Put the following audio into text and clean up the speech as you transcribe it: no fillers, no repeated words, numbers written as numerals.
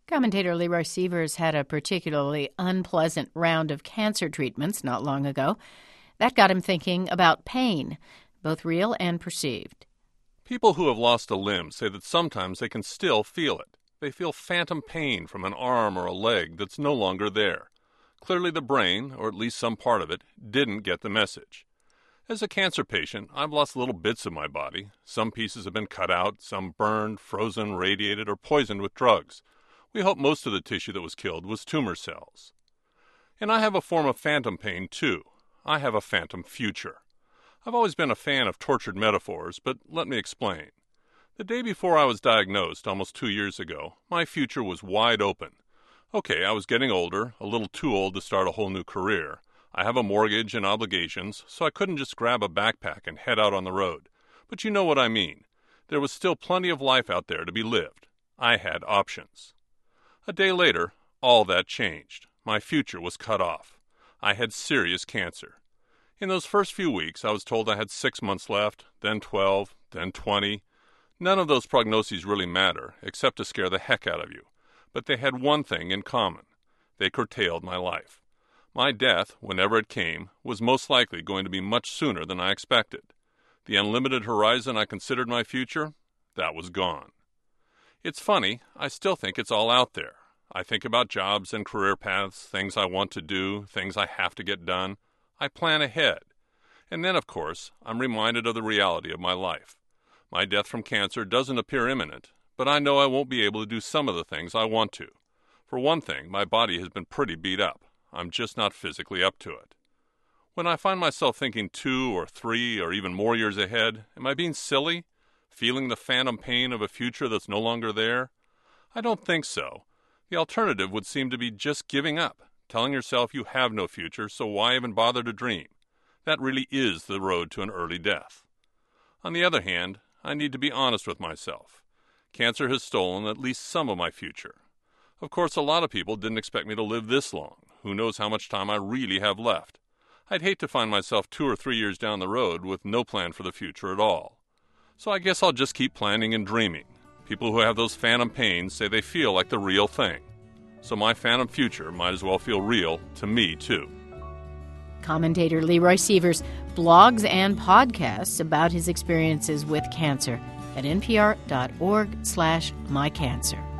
Commentator Leroy Sievers had a particularly unpleasant round of cancer treatments not long ago. That got him thinking about pain, both real and perceived. People who have lost a limb say that sometimes they can still feel it. They feel phantom pain from an arm or a leg that's no longer there. Clearly the brain, or at least some part of it, didn't get the message. As a cancer patient, I've lost little bits of my body. Some pieces have been cut out, some burned, frozen, radiated, or poisoned with drugs. We hope most of the tissue that was killed was tumor cells. And I have a form of phantom pain, too. I have a phantom future. I've always been a fan of tortured metaphors, but let me explain. The day before I was diagnosed, almost 2 years ago, my future was wide open. Okay, I was getting older, a little too old to start a whole new career. I have a mortgage and obligations, so I couldn't just grab a backpack and head out on the road. But you know what I mean. There was still plenty of life out there to be lived. I had options. A day later, all that changed. My future was cut off. I had serious cancer. In those first few weeks, I was told I had 6 months left, then 12, then 20. None of those prognoses really matter, except to scare the heck out of you. But they had one thing in common. They curtailed my life. My death, whenever it came, was most likely going to be much sooner than I expected. The unlimited horizon I considered my future, that was gone. It's funny, I still think it's all out there. I think about jobs and career paths, things I want to do, things I have to get done. I plan ahead. And then, of course, I'm reminded of the reality of my life. My death from cancer doesn't appear imminent, but I know I won't be able to do some of the things I want to. For one thing, my body has been pretty beat up. I'm just not physically up to it. When I find myself thinking 2 or 3 or even more years ahead, am I being silly? Feeling the phantom pain of a future that's no longer there? I don't think so. The alternative would seem to be just giving up, telling yourself you have no future, so why even bother to dream? That really is the road to an early death. On the other hand, I need to be honest with myself. Cancer has stolen at least some of my future. Of course, a lot of people didn't expect me to live this long. Who knows how much time I really have left? I'd hate to find myself 2 or 3 years down the road with no plan for the future at all. So I guess I'll just keep planning and dreaming. People who have those phantom pains say they feel like the real thing. So my phantom future might as well feel real to me, too. Commentator Leroy Sievers blogs and podcasts about his experiences with cancer at npr.org/mycancer.